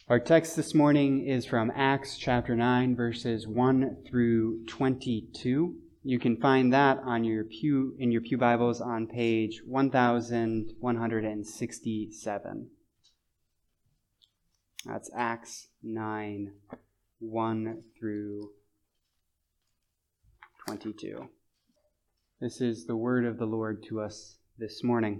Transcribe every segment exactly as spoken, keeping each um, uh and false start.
Our text this morning is from Acts chapter nine, verses one through twenty-two. You can find that on your pew in your pew Bibles on page one thousand one hundred sixty-seven. That's Acts nine, one through twenty-two. This is the word of the Lord to us this morning.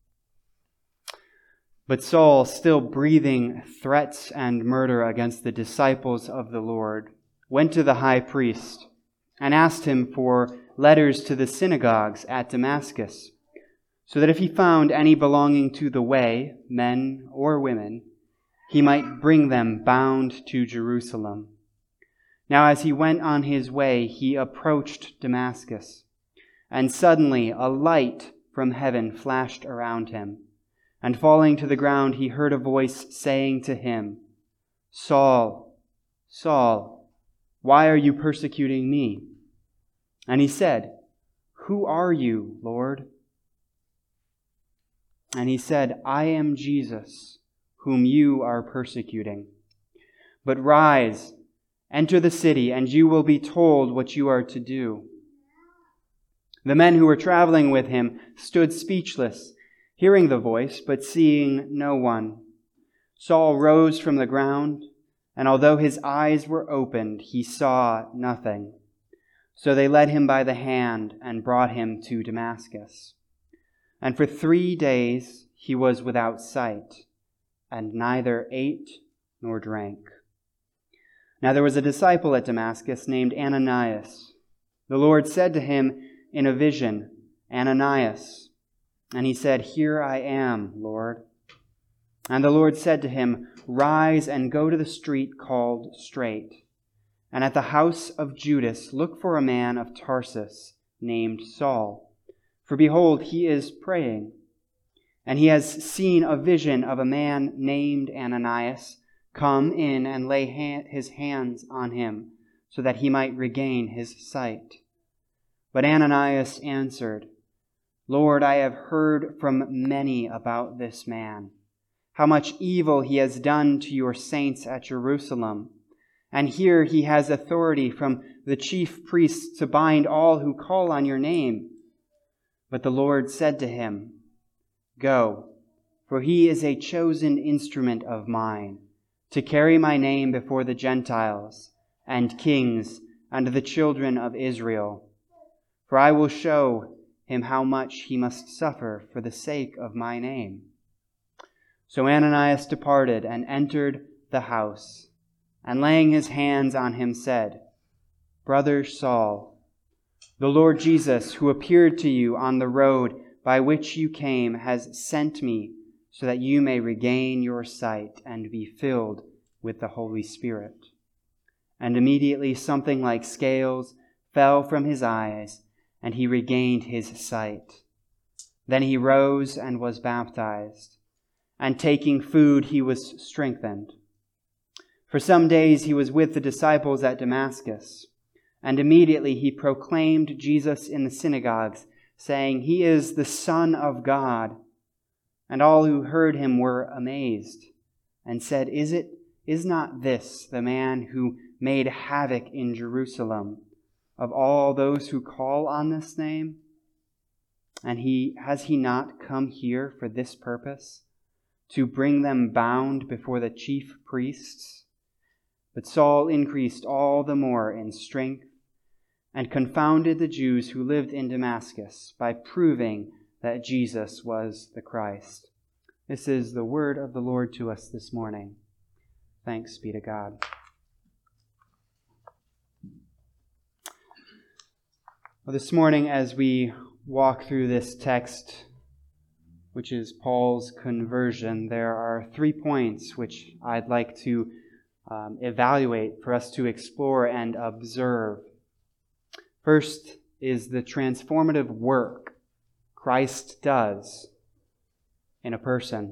But Saul, still breathing threats and murder against the disciples of the Lord, went to the high priest and asked him for letters to the synagogues at Damascus, so that if he found any belonging to the way, men or women, he might bring them bound to Jerusalem. Now as he went on his way, he approached Damascus, and suddenly a light from heaven flashed around him. And falling to the ground, he heard a voice saying to him, "Saul, Saul, why are you persecuting me?" And he said, "Who are you, Lord?" And he said, "I am Jesus, whom you are persecuting. But rise, enter the city, and you will be told what you are to do." The men who were traveling with him stood speechless, hearing the voice, but seeing no one. Saul rose from the ground, and although his eyes were opened, he saw nothing. So they led him by the hand and brought him to Damascus. And for three days he was without sight, and neither ate nor drank. Now there was a disciple at Damascus named Ananias. The Lord said to him in a vision, "Ananias." And he said, "Here I am, Lord." And the Lord said to him, "Rise and go to the street called Straight, and at the house of Judas look for a man of Tarsus named Saul. For behold, he is praying, and he has seen a vision of a man named Ananias come in and lay ha- his hands on him, so that he might regain his sight." But Ananias answered, "Lord, I have heard from many about this man, how much evil he has done to your saints at Jerusalem. And here he has authority from the chief priests to bind all who call on your name." But the Lord said to him, "Go, for he is a chosen instrument of mine, to carry my name before the Gentiles and kings and the children of Israel. For I will show him how much he must suffer for the sake of my name." So Ananias departed and entered the house, and laying his hands on him said, "Brother Saul, the Lord Jesus, who appeared to you on the road by which you came, has sent me so that you may regain your sight and be filled with the Holy Spirit." And immediately something like scales fell from his eyes, and he regained his sight. Then he rose and was baptized, and taking food he was strengthened. For some days he was with the disciples at Damascus, and immediately he proclaimed Jesus in the synagogues, saying, "He is the Son of God." And all who heard him were amazed, and said, "Is it, is not this the man who made havoc in Jerusalem of all those who call on this name? And he has he not come here for this purpose, to bring them bound before the chief priests?" But Saul increased all the more in strength and confounded the Jews who lived in Damascus by proving that Jesus was the Christ. This is the word of the Lord to us this morning. Thanks be to God. Well, this morning, as we walk through this text, which is Paul's conversion, there are three points which I'd like to um, evaluate for us to explore and observe. First is the transformative work Christ does in a person.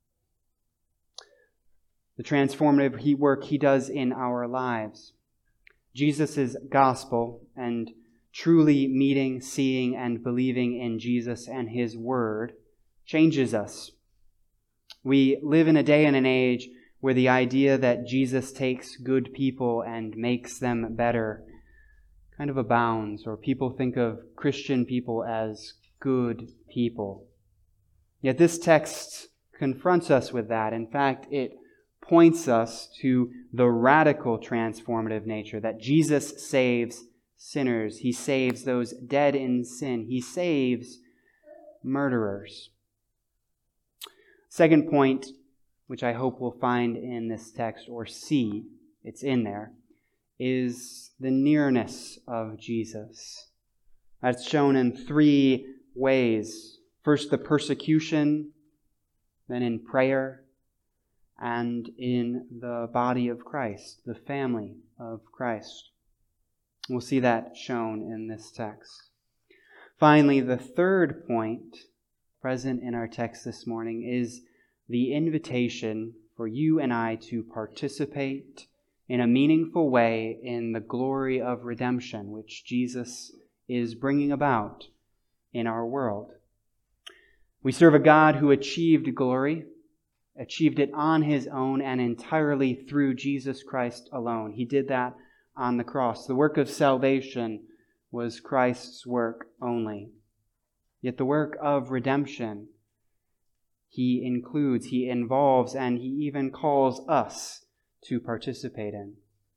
The transformative work he does in our lives. Jesus' gospel and truly meeting, seeing, and believing in Jesus and his word changes us. We live in a day and an age where the idea that Jesus takes good people and makes them better kind of abounds, or people think of Christian people as good people. Yet this text confronts us with that. In fact, it points us to the radical transformative nature that Jesus saves sinners. He saves those dead in sin. He saves murderers. Second point, which I hope we'll find in this text, or see, it's in there, is the nearness of Jesus. That's shown in three ways. First, the persecution, then in prayer, and in the body of Christ, the family of Christ. We'll see that shown in this text. Finally, the third point present in our text this morning is the invitation for you and I to participate in a meaningful way in the glory of redemption, which Jesus is bringing about in our world. We serve a God who achieved glory, achieved it on his own and entirely through Jesus Christ alone. He did that on the cross. The work of salvation was Christ's work only. Yet the work of redemption he includes, he involves, and he even calls us to participate in.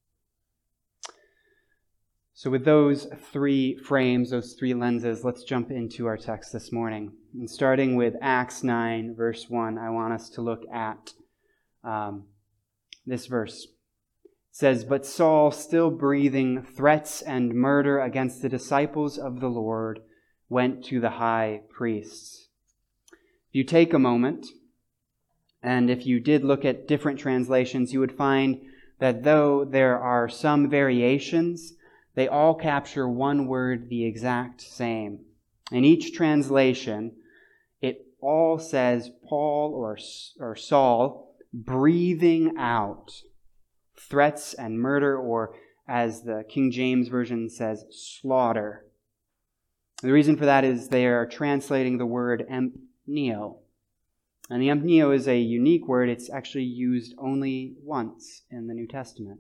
So with those three frames, those three lenses, let's jump into our text this morning. And starting with Acts nine, verse one, I want us to look at um, this verse. It says, "But Saul, still breathing threats and murder against the disciples of the Lord, went to the high priests." If you take a moment, and if you did look at different translations, you would find that though there are some variations, they all capture one word the exact same. In each translation, it all says Paul or, or Saul breathing out threats and murder, or as the King James Version says, slaughter. The reason for that is they are translating the word empneo. And the empneo is a unique word. It's actually used only once in the New Testament.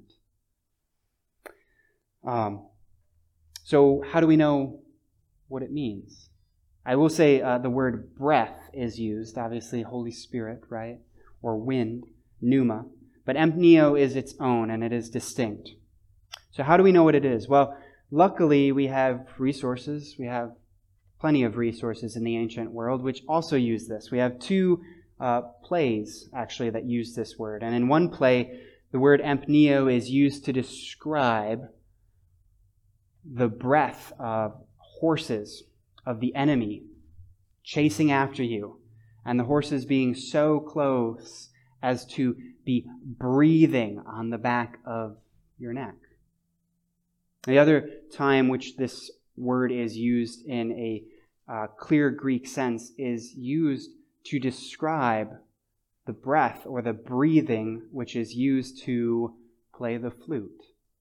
Um, so how do we know what it means? I will say uh, the word breath is used, obviously Holy Spirit, right? Or wind, pneuma. But empneo is its own, and it is distinct. So how do we know what it is? Well, luckily we have resources. We have plenty of resources in the ancient world which also use this. We have two uh, plays, actually, that use this word. And in one play, the word empneo is used to describe the breath of horses of the enemy chasing after you, and the horses being so close as to be breathing on the back of your neck. The other time which this word is used in a uh, clear Greek sense is used to describe the breath or the breathing which is used to play the flute.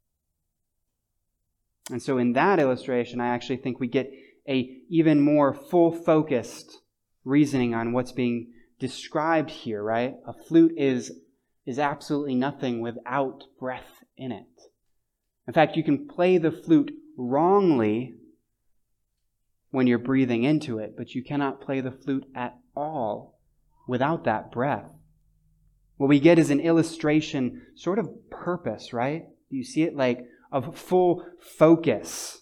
And so in that illustration, I actually think we get a even more full-focused reasoning on what's being described here, right? A flute is, is absolutely nothing without breath in it. In fact, you can play the flute wrongly when you're breathing into it, but you cannot play the flute at all without that breath. What we get is an illustration, sort of purpose, right? Do you see it? Like of full focus.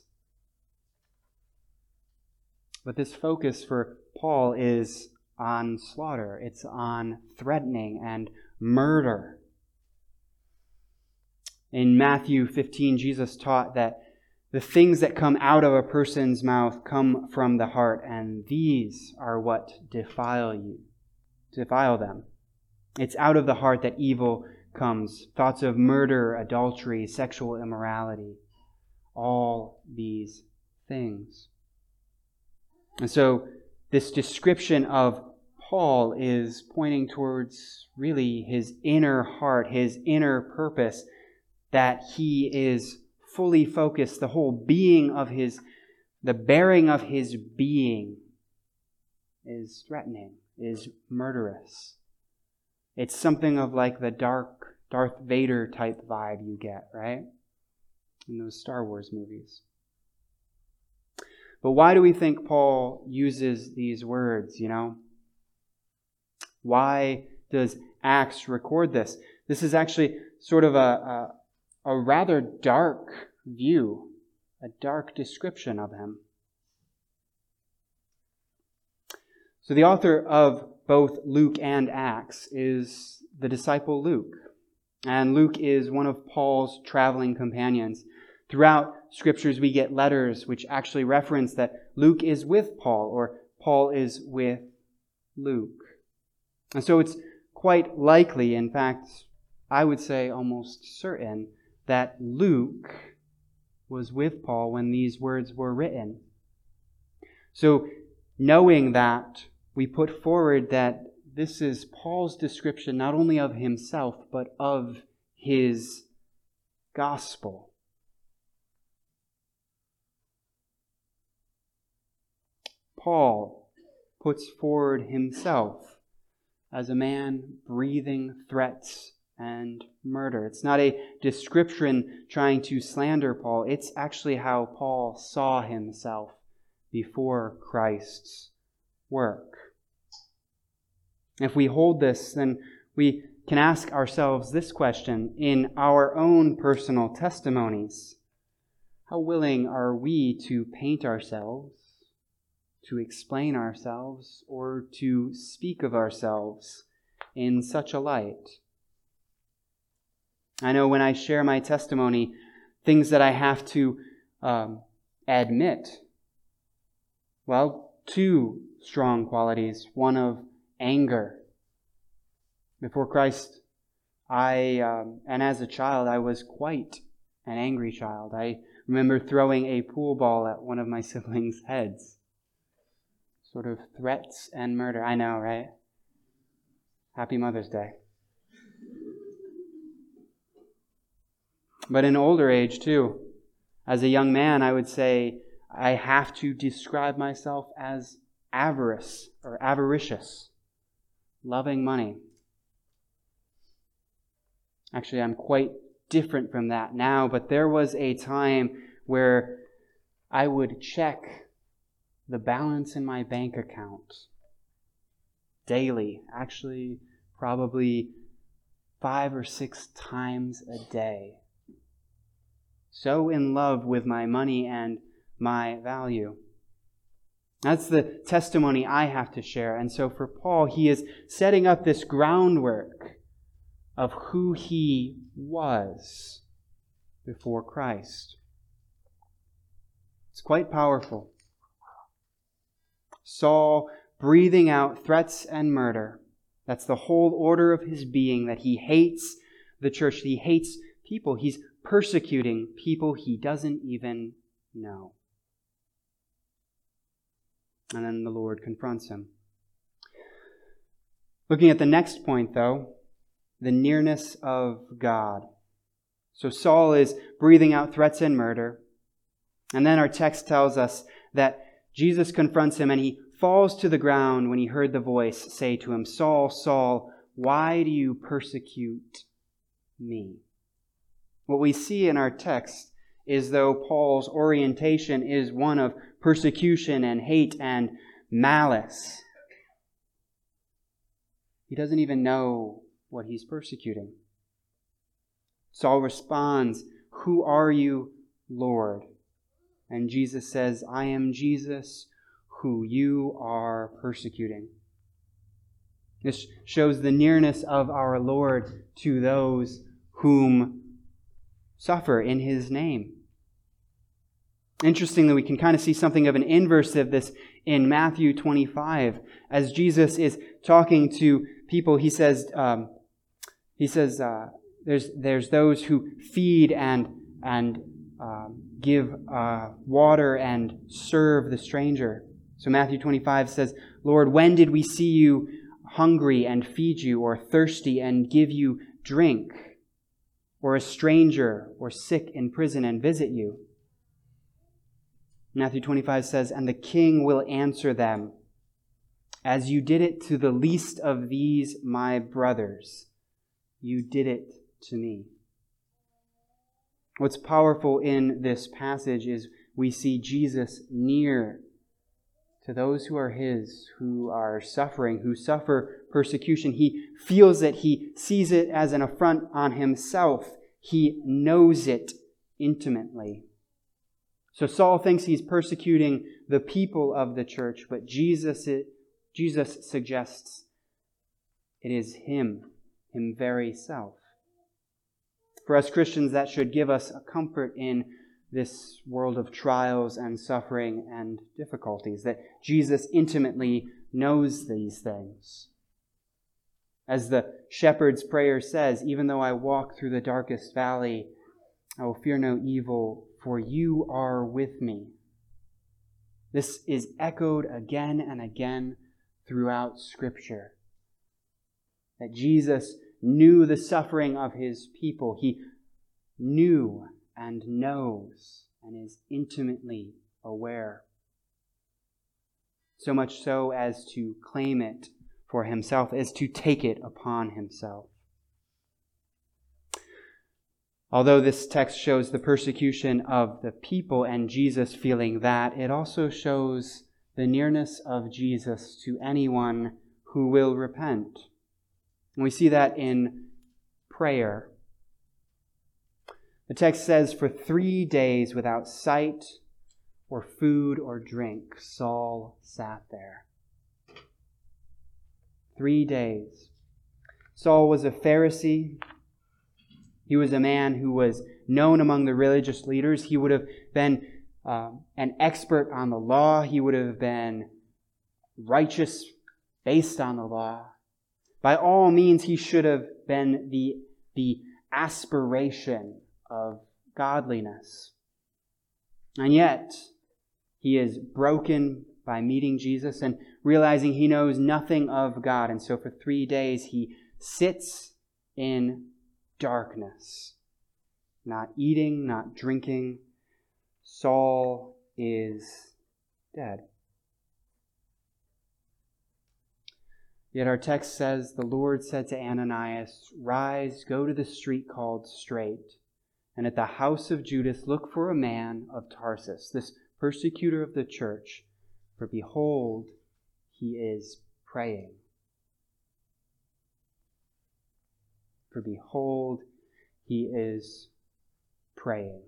But this focus for Paul is on slaughter. It's on threatening and murder. In Matthew fifteen, Jesus taught that the things that come out of a person's mouth come from the heart, and these are what defile you, defile them. It's out of the heart that evil comes. Thoughts of murder, adultery, sexual immorality, all these things. And so this description of Paul is pointing towards really his inner heart, his inner purpose, that he is fully focused. The whole being of his, the bearing of his being is threatening, is murderous. It's something of like the dark Darth Vader type vibe you get, right? In those Star Wars movies. But why do we think Paul uses these words, you know? Why does Acts record this? This is actually sort of a, a, a rather dark view, a dark description of him. So the author of both Luke and Acts is the disciple Luke. And Luke is one of Paul's traveling companions. Throughout Scriptures, we get letters which actually reference that Luke is with Paul, or Paul is with Luke. And so it's quite likely, in fact, I would say almost certain, that Luke was with Paul when these words were written. So knowing that, we put forward that this is Paul's description not only of himself, but of his gospel. Paul puts forward himself as a man breathing threats and murder. It's not a description trying to slander Paul. It's actually how Paul saw himself before Christ's work. If we hold this, then we can ask ourselves this question in our own personal testimonies. How willing are we to paint ourselves, to explain ourselves, or to speak of ourselves in such a light? I know when I share my testimony, things that I have to um, admit. Well, two strong qualities. One of anger. Before Christ, I, um, and as a child, I was quite an angry child. I remember throwing a pool ball at one of my siblings' heads. Sort of threats and murder. I know, right? Happy Mother's Day. But in older age, too, as a young man, I would say I have to describe myself as avarice or avaricious, loving money. Actually, I'm quite different from that now, but there was a time where I would check the balance in my bank account daily, actually probably five or six times a day. So in love with my money and my value. That's the testimony I have to share. And so for Paul, he is setting up this groundwork of who he was before Christ. It's quite powerful. Saul breathing out threats and murder. That's the whole order of his being, that he hates the church. He hates people. He's persecuting people he doesn't even know. And then the Lord confronts him. Looking at the next point, though, the nearness of God. So Saul is breathing out threats and murder. And then our text tells us that Jesus confronts him and he falls to the ground when he heard the voice say to him, "Saul, Saul, why do you persecute me?" What we see in our text is though Paul's orientation is one of persecution and hate and malice, he doesn't even know what he's persecuting. Saul responds, "Who are you, Lord?" And Jesus says, "I am Jesus who you are persecuting." This shows the nearness of our Lord to those whom suffer in his name. Interestingly, we can kind of see something of an inverse of this in Matthew twenty-five. As Jesus is talking to people, he says, um, he says, uh, there's there's those who feed and and um, give uh, water and serve the stranger. So Matthew twenty-five says, "Lord, when did we see you hungry and feed you, or thirsty and give you drink, or a stranger or sick in prison and visit you?" Matthew twenty-five says, "And the king will answer them, As you did it to the least of these my brothers, you did it to me. What's powerful in this passage is we see Jesus near to those who are his, who are suffering, who suffer persecution. He feels it. He sees it as an affront on himself. He knows it intimately. So Saul thinks he's persecuting the people of the church, but Jesus, it, Jesus suggests it is him, him very self. For us Christians, that should give us a comfort in this world of trials and suffering and difficulties, that Jesus intimately knows these things. As the shepherd's prayer says, even though I walk through the darkest valley, I will fear no evil, for you are with me. This is echoed again and again throughout Scripture. That Jesus knew the suffering of his people. He knew and knows and is intimately aware. So much so as to claim it for himself, as to take it upon himself. Although this text shows the persecution of the people and Jesus feeling that, it also shows the nearness of Jesus to anyone who will repent. And we see that in prayer. The text says, for three days without sight or food or drink, Saul sat there. Three days. Saul was a Pharisee. He was a man who was known among the religious leaders. He would have been uh, an expert on the law. He would have been righteous based on the law. By all means, he should have been the, the aspiration of godliness. And yet, he is broken by meeting Jesus and realizing he knows nothing of God. And so for three days, he sits in darkness, not eating, not drinking. Saul is dead. Yet our text says, the Lord said to Ananias, rise, go to the street called Straight, and at the house of Judas look for a man of Tarsus, this persecutor of the church, for behold, he is praying. For behold, he is praying.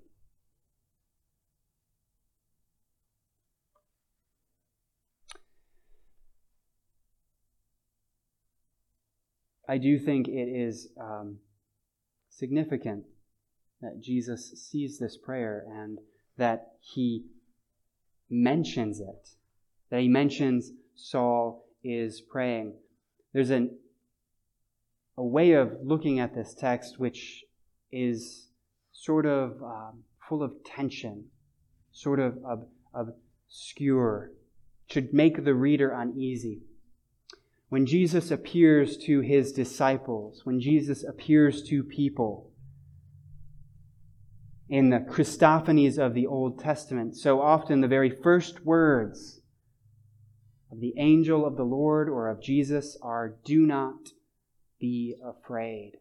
I do think it is um, significant that Jesus sees this prayer and that he mentions it, that he mentions Saul is praying. There's an, a way of looking at this text which is sort of um, full of tension, sort of ob- obscure, should make the reader uneasy. When Jesus appears to his disciples, when Jesus appears to people in the Christophanies of the Old Testament, so often the very first words of the angel of the Lord or of Jesus are, do not be afraid.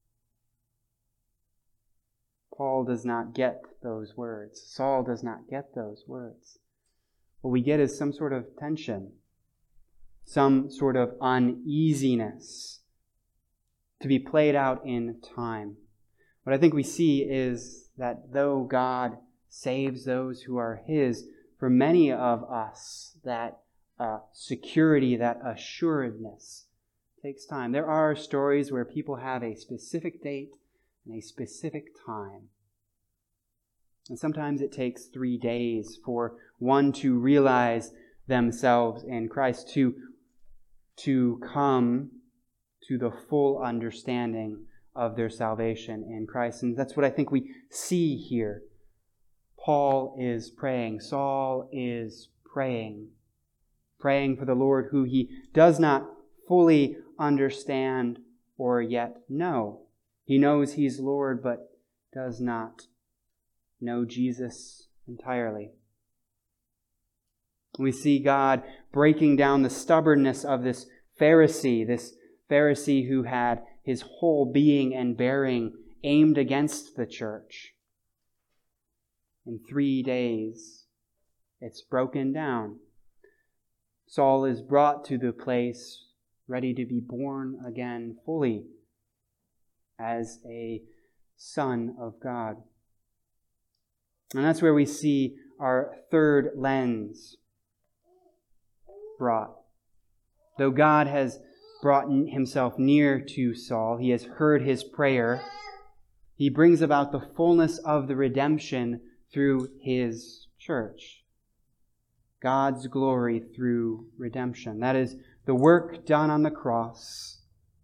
Paul does not get those words. Saul does not get those words. What we get is some sort of tension, some sort of uneasiness to be played out in time. What I think we see is that though God saves those who are his, for many of us, that uh, security, that assuredness takes time. There are stories where people have a specific date and a specific time. And sometimes it takes three days for one to realize themselves in Christ, to, to come to the full understanding of their salvation in Christ. And that's what I think we see here. Paul is praying. Saul is praying. Praying for the Lord who he does not fully understand or yet know. He knows he's Lord, but does not know Jesus entirely. We see God breaking down the stubbornness of this Pharisee, this Pharisee who had his whole being and bearing aimed against the church. In three days, it's broken down. Saul is brought to the place ready to be born again fully as a son of God. And that's where we see our third lens brought. Though God has brought himself near to Saul, he has heard his prayer, he brings about the fullness of the redemption through his church. God's glory through redemption. That is, the work done on the cross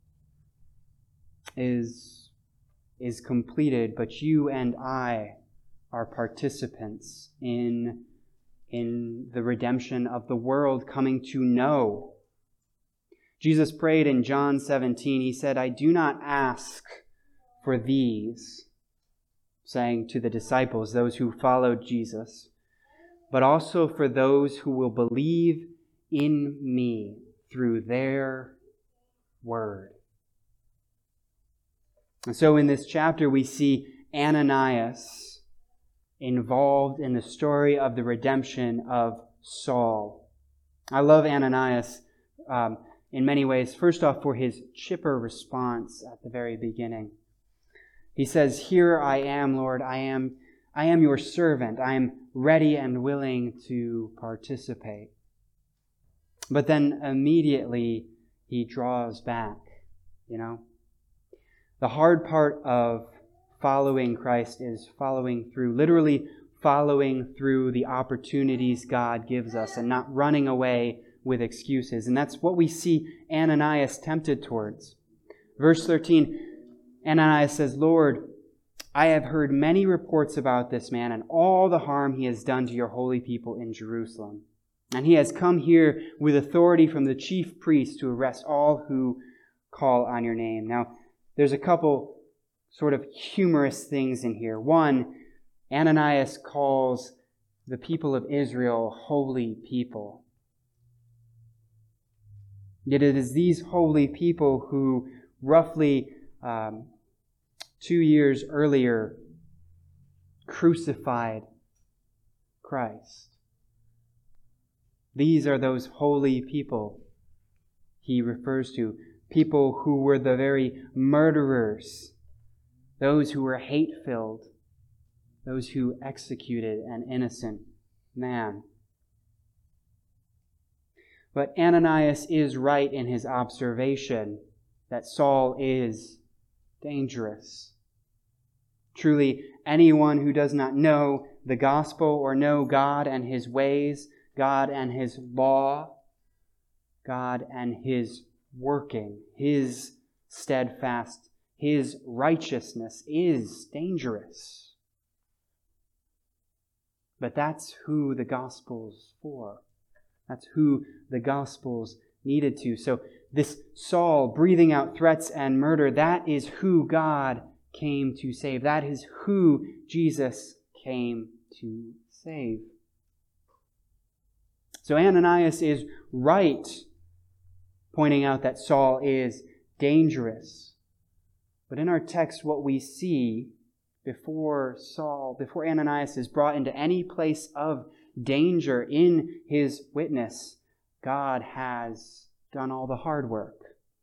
is, is completed, but you and I are participants in, in the redemption of the world coming to know. Jesus prayed in John seventeen, he said, I do not ask for these, saying to the disciples, those who followed Jesus, but also for those who will believe in me through their word. And so in this chapter we see Ananias involved in the story of the redemption of Saul. I love Ananias um, in many ways. First off, for his chipper response at the very beginning. He says, here I am, Lord, I am, I am your servant. I am ready and willing to participate. But then immediately he draws back, you know. The hard part of following Christ is following through, literally following through the opportunities God gives us and not running away with excuses. And that's what we see Ananias tempted towards. Verse thirteen, Ananias says, Lord, I have heard many reports about this man and all the harm he has done to your holy people in Jerusalem. And he has come here with authority from the chief priest to arrest all who call on your name. Now, there's a couple sort of humorous things in here. One, Ananias calls the people of Israel holy people. Yet it is these holy people who roughly um, two years earlier crucified Christ. These are those holy people he refers to. People who were the very murderers, those who were hate-filled, those who executed an innocent man. But Ananias is right in his observation that Saul is dangerous. Truly, anyone who does not know the gospel or know God and his ways, God and his law, God and his working, his steadfast, his righteousness is dangerous. But that's who the gospel's for. That's who the gospel's needed to. So this Saul breathing out threats and murder, that is who God came to save. That is who Jesus came to save. So Ananias is right pointing out that Saul is dangerous. But in our text, what we see before Saul, before Ananias is brought into any place of danger in his witness, God has done all the hard work.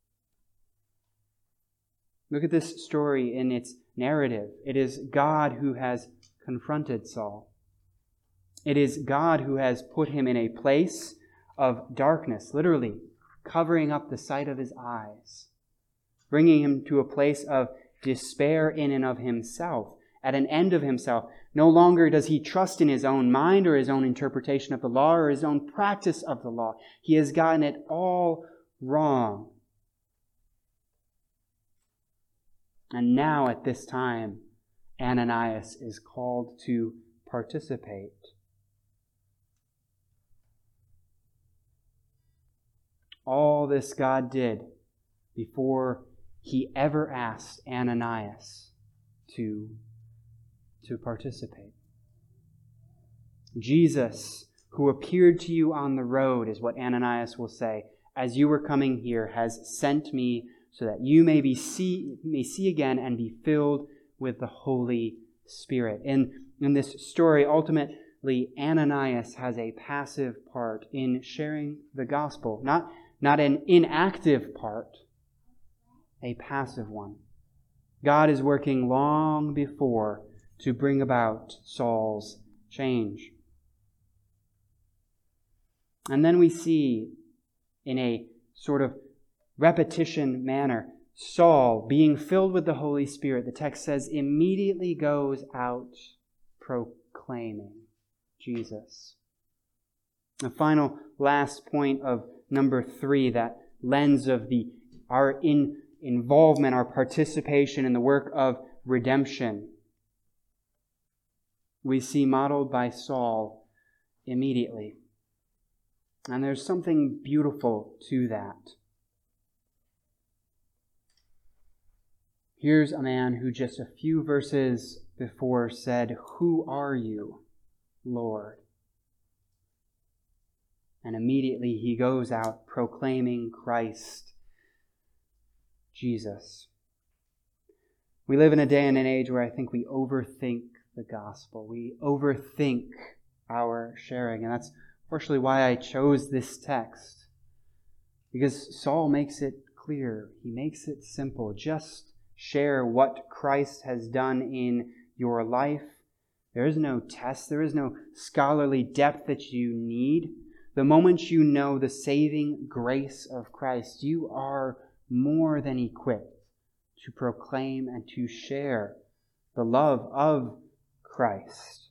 Look at this story in its narrative. It is God who has confronted Saul. It is God who has put him in a place of darkness, literally covering up the sight of his eyes, bringing him to a place of despair in and of himself, at an end of himself. No longer does he trust in his own mind or his own interpretation of the law or his own practice of the law. He has gotten it all wrong. And now at this time, Ananias is called to participate. All this God did before he ever asked Ananias to, to participate. Jesus who appeared to you on the road," is what Ananias will say, "as you were coming here, has sent me so that you may be see may see again and be filled with the Holy Spirit." In, in this story, ultimately, Ananias has a passive part in sharing the gospel. Not, not an inactive part, a passive one. God is working long before to bring about Saul's change. And then we see, in a sort of repetition manner, Saul, being filled with the Holy Spirit, the text says, immediately goes out proclaiming Jesus. The final last point of number three, that lens of the our in, involvement, our participation in the work of redemption, we see modeled by Saul immediately. And there's something beautiful to that. Here's a man who just a few verses before said, "Who are you, Lord?" And immediately he goes out proclaiming Christ, Jesus. We live in a day and an age where I think we overthink the gospel. We overthink our sharing. And that's partially why I chose this text. Because Saul makes it clear. He makes it simple. Just share what Christ has done in your life. There is no test. There is no scholarly depth that you need. The moment you know the saving grace of Christ, you are more than equipped to proclaim and to share the love of Christ.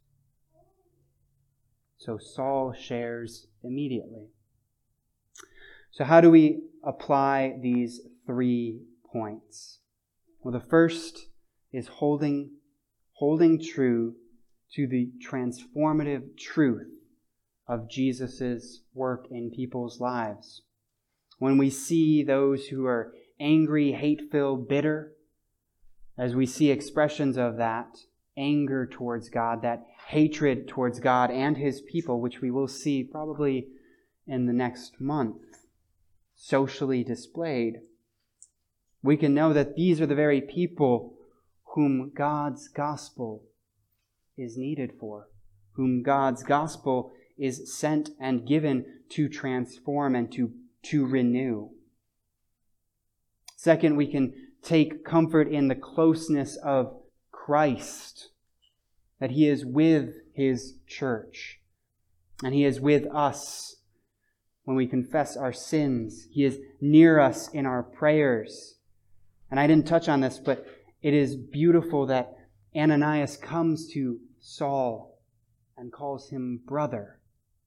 So Saul shares immediately. So how do we apply these three points? Well, the first is holding, holding true to the transformative truth of Jesus' work in people's lives. When we see those who are angry, hate-filled, bitter, as we see expressions of that anger towards God, that hatred towards God and His people, which we will see probably in the next month, socially displayed, we can know that these are the very people whom God's gospel is needed for, whom God's gospel is sent and given to transform and to, to renew. Second, we can take comfort in the closeness of Christ, that He is with His church, and He is with us when we confess our sins. He is near us in our prayers. And I didn't touch on this, but it is beautiful that Ananias comes to Saul and calls him brother.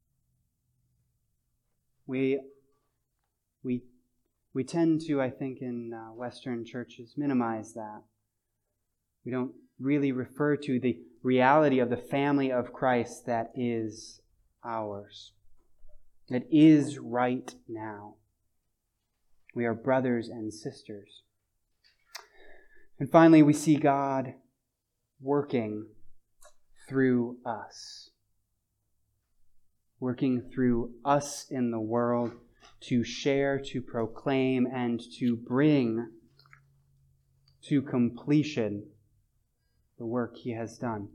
We, we, we tend to, I think, in uh, Western churches, minimize that. We don't really refer to the reality of the family of Christ that is ours, that is right now. We are brothers and sisters. And finally, we see God working through us. Working through us in the world to share, to proclaim, and to bring to completion the work He has done.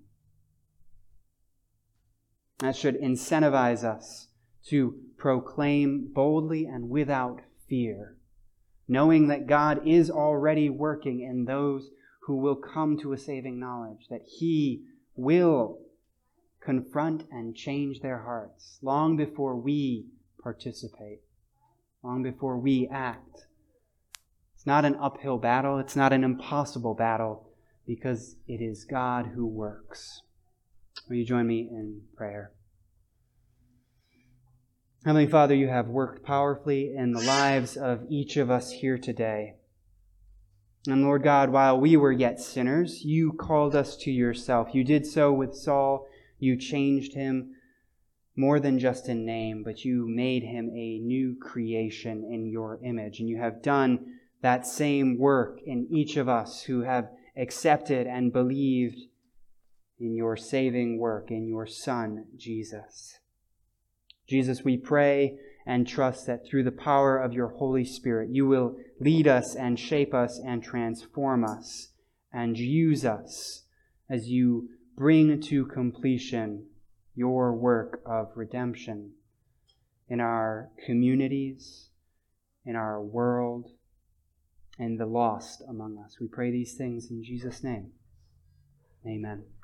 That should incentivize us to proclaim boldly and without fear, knowing that God is already working in those who will come to a saving knowledge, that He will confront and change their hearts long before we participate, long before we act. It's not an uphill battle. It's not an impossible battle, because it is God who works. Will you join me in prayer? Heavenly Father, You have worked powerfully in the lives of each of us here today. And Lord God, while we were yet sinners, You called us to Yourself. You did so with Saul. You changed him more than just in name, but You made him a new creation in Your image. And You have done that same work in each of us who have accepted and believed in Your saving work in Your Son, Jesus. Jesus, we pray and trust that through the power of your Holy Spirit, you will lead us and shape us and transform us and use us as you bring to completion your work of redemption in our communities, in our world, and the lost among us. We pray these things in Jesus' name. Amen.